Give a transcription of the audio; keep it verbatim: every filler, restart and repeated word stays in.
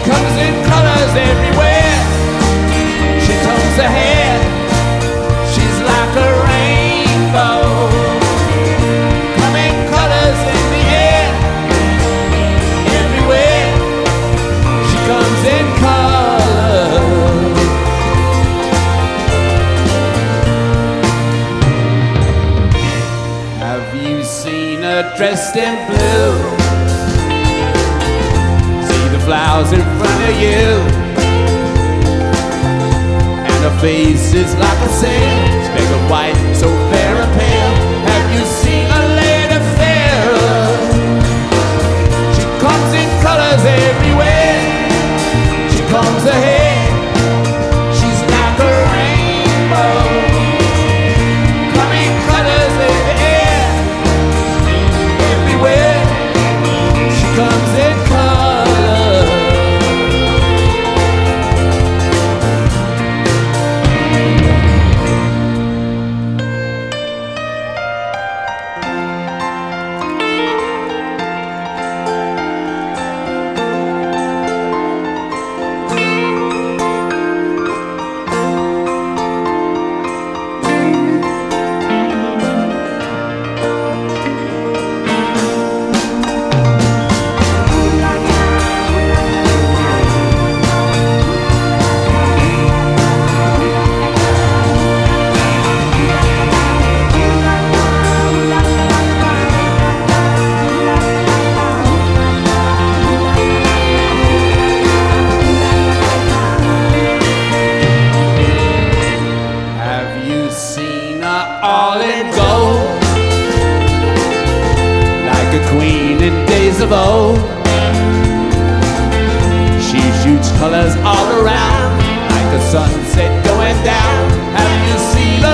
comes in colors everywhere. She combs her hair, she's like a rainbow. Coming colors in the air, everywhere. She comes in colors. Have you seen her dressed in blue? Flowers in front of you, and her face is like a sail, speck of white, so fair and pale. Have you seen a lady fairer? She comes in colors everywhere. She combs her hair, she's like a rainbow. Coming colors in the air, everywhere. She comes in colors. All in gold, like a queen in days of old. She shoots colors all around, like a sunset going down. Have you seen the